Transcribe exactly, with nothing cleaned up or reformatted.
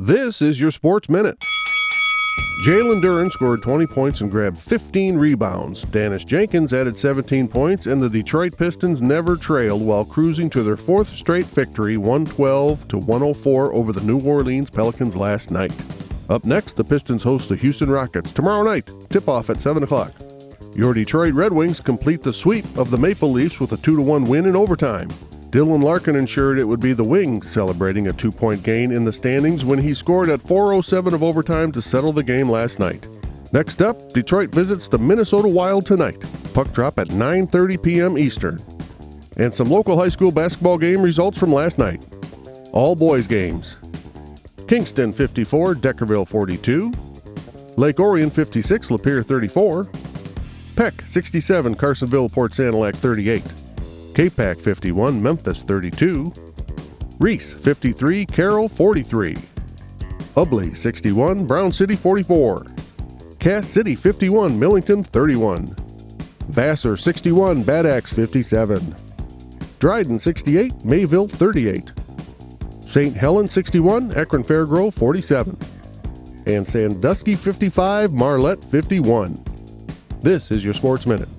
This is your Sports Minute. Jalen Duren scored twenty points and grabbed fifteen rebounds. Danish Jenkins added seventeen points, and the Detroit Pistons never trailed while cruising to their fourth straight victory, one twelve to one oh four over the New Orleans Pelicans last night. Up next, the Pistons host the Houston Rockets tomorrow night, tip-off at seven o'clock. Your Detroit Red Wings complete the sweep of the Maple Leafs with a two to one win in overtime. Dylan Larkin ensured it would be the Wings celebrating a two-point gain in the standings when he scored at four oh seven of overtime to settle the game last night. Next up, Detroit visits the Minnesota Wild tonight. Puck drop at nine thirty p.m. Eastern. And some local high school basketball game results from last night. All boys games. Kingston fifty-four, Deckerville forty-two. Lake Orion fifty-six, Lapeer thirty-four. Peck sixty-seven, Carsonville Port Sanilac thirty-eight. K-Pac fifty-one, Memphis thirty-two. Reese fifty-three, Carroll forty-three. Ubley sixty-one, Brown City forty-four. Cass City fifty-one, Millington thirty-one. Vassar sixty-one, Bad Axe fifty-seven. Dryden sixty-eight, Mayville thirty-eight. Saint Helens sixty-one, Akron Fairgrove forty-seven. And Sandusky fifty-five, Marlette fifty-one. This is your Sports Minute.